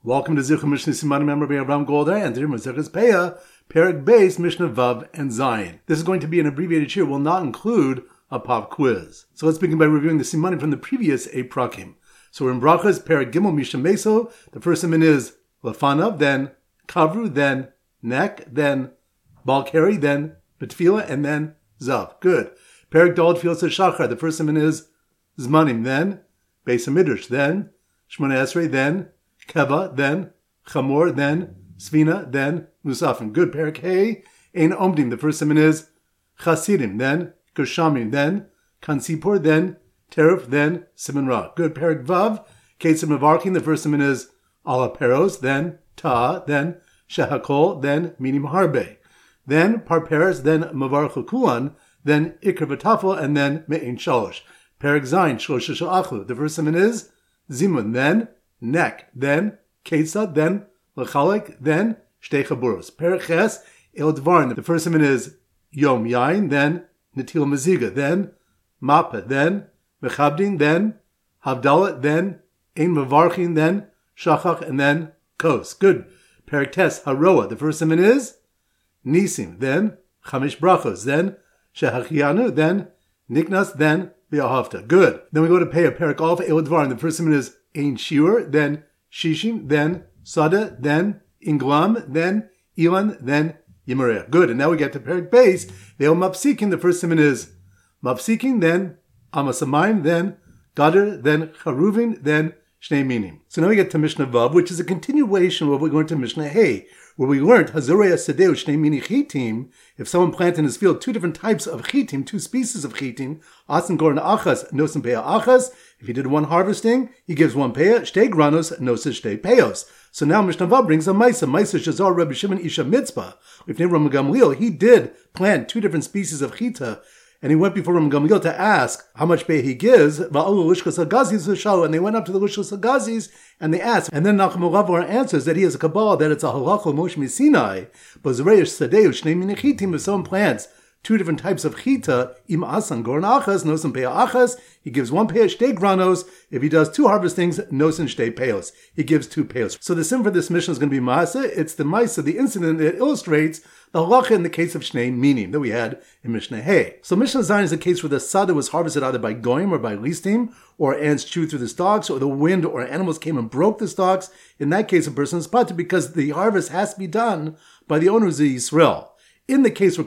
Welcome to Zichur Mishnah Simanim member by Avram Goldar and today Maseches Peah, Perek Beis, Mishnah Vav and Zayin. This is going to be an abbreviated shir, will not include a pop quiz. So let's begin by reviewing the Simanim from the previous 8 prakim. So we're in Brachas, Perek Gimel, Misha Meso. The first siman is Lefanav, then Kavru, then Neck, then Balkari, then Betfila, and then Zav. Good. Perek Dal Tfilas Shachar. The first siman is Zmanim, then Beis HaMidrash, then Shmona Esrei, then Keva, then Chamor, then Svina, then Musafim. Good. Perek Hey, Ein Omdim. The first siman is Chasidim, then Gershamim, then Kansipor, then Teruf, then Siman Ra. Good. Perek Vav, Ketzim Mevarkin. The first siman is Ala Peros, then Ta, then Shehakol, then Minim Harbe. Then Parperes, then Mavarchu Kulan, then Ikr V'Tafel, and then Me'in Shalosh. Perek Zayin, Shlosh Sha'achlu. The first siman is Zimun, then Neck, then Ketzad, then Lachalek, then Shtei Chaburos. Perek Ches, El Dvarim. The first siman is Yom Yain, then Natil Maziga, then Mappa, then Mechabdin, then Havdalah, then Ein Mavarchin, then Shachach, and then Kos. Good. Perek Tes, Haroa. The first siman is Nisim, then Chamish Brachos, then Shehachianu, then Niknas, then V'ahavta. Good. Then we go to Peah, Perek Alpha, El Dvarim. The first siman is Ein Shiur, then Shishim, then Sada, then Inglam, then Ilan, then Yimareh. Good. And now we get to Perek Beis, Ve'el Mapsikin. The first siman is Mapsikin, then Amasamayim, then Gadar, then Charuvin, then Shnei Minim. So now we get to Mishnah Vav, which is a continuation of what we learned to Mishnah Hey, where we learned Hazorei Asadeu Shnei Mini Chitim. If someone planted in his field 2 different types of chitim, 2 species of chitim, Asan Goran Achas, Nosim Peah Achas. If he did 1 harvesting, he gives 1 peah, Shtei Granos, Nosis Shtei Peos. So now Mishnah Vav brings a Maisa Shazar Rabbi Shimon Isha Mitzvah. If named Ram Gamliel, he did plant 2 different species of chita, and he went before Ram Gamliel to ask how much pay he gives. And they went up to the Lishkas Agazis and they asked. And then Nachum Ravar answers that he has a Kabbalah that it's a halachah Moshe Sinai. But Zereish Sadeu Shnei Minichitim, if someone plants 2 different types of chita, im asan goran achas, nosen peah achas, he gives 1 peah shtei granos. If he does 2 harvestings, nosen shtei peos, he gives 2 peos. So the sim for this mission is going to be Maaseh. It's the Maaseh, the incident that illustrates the halacha in the case of Shnei Minim that we had in Mishnah Hey. So Mishnah Zayin is a case where the sada was harvested either by goyim or by listim, or ants chewed through the stalks, or the wind or animals came and broke the stalks. In that case, a person is patur because the harvest has to be done by the owners of Yisrael. In the case where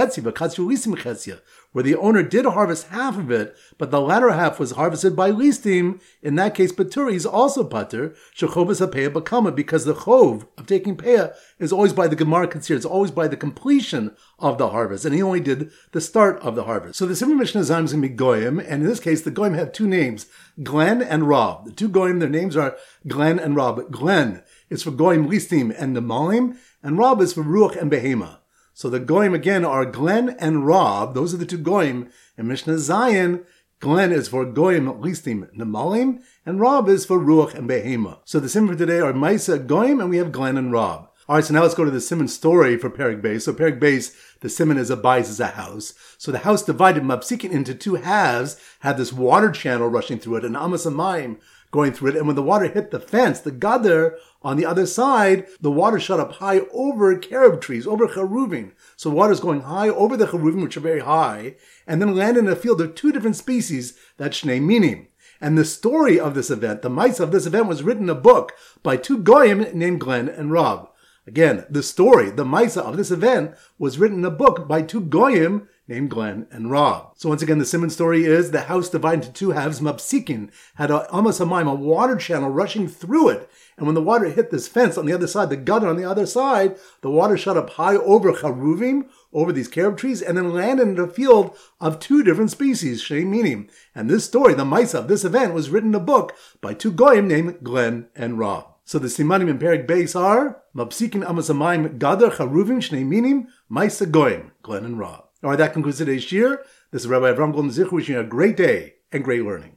where the owner did harvest half of it, but the latter half was harvested by listim, in that case, Paturi is also patur, shechovas hapeah bakama, because the chov of taking peah is always by the Gemara Katsir, it's always by the completion of the harvest, and he only did the start of the harvest. So the Simon Mishnah Zayin is going to be Goyim, and in this case, the Goyim have 2 names, Glen and Rob. The 2 Goyim, their names are Glen and Rob. Glen is for Goyim listim and Nemalim, and Rob is for Ruach and Behema. So the Goyim again are Glen and Rob. Those are the 2 Goyim. In Mishnah Zayin, Glen is for Goyim Listim Nemalim, and Rob is for Ruach and Behema. So the simon for today are Maisa Goyim, and we have Glen and Rob. Alright, so now let's go to the simon story for Perek Beis. So Perek Beis, the simon is a bais, is a house. So the house divided Mapsikin into 2 halves, had this water channel rushing through it, an Amasamayim going through it, and when the water hit the fence, the Gadar, on the other side, the water shot up high over carob trees, over charuvim. So water is going high over the charuvim, which are very high, and then landed in a field of 2 different species, that's Shnei Minim. And the story of this event, the mice of this event, was written in a book by 2 Goyim named Glen and Rob. Again, the story, the Maisa of this event, was written in a book by 2 Goyim named Glen and Rob. So once again, the Simon story is the house divided into 2 halves. Mapsikin had a water channel rushing through it. And when the water hit this fence on the other side, the gutter on the other side, the water shot up high over charuvim, over these carob trees, and then landed in a field of 2 different species, Shnei Minim. And this story, the Maisa of this event, was written in a book by 2 Goyim named Glen and Rob. So the Simanim in Perek Beis are Mapsikin Amasamayim Gadar Charuvim Shnei Minim Maisa Goyim, Glen and Rob. All right, that concludes today's shir. This is Rabbi Avram Goldar Zichur wishing you a great day and great learning.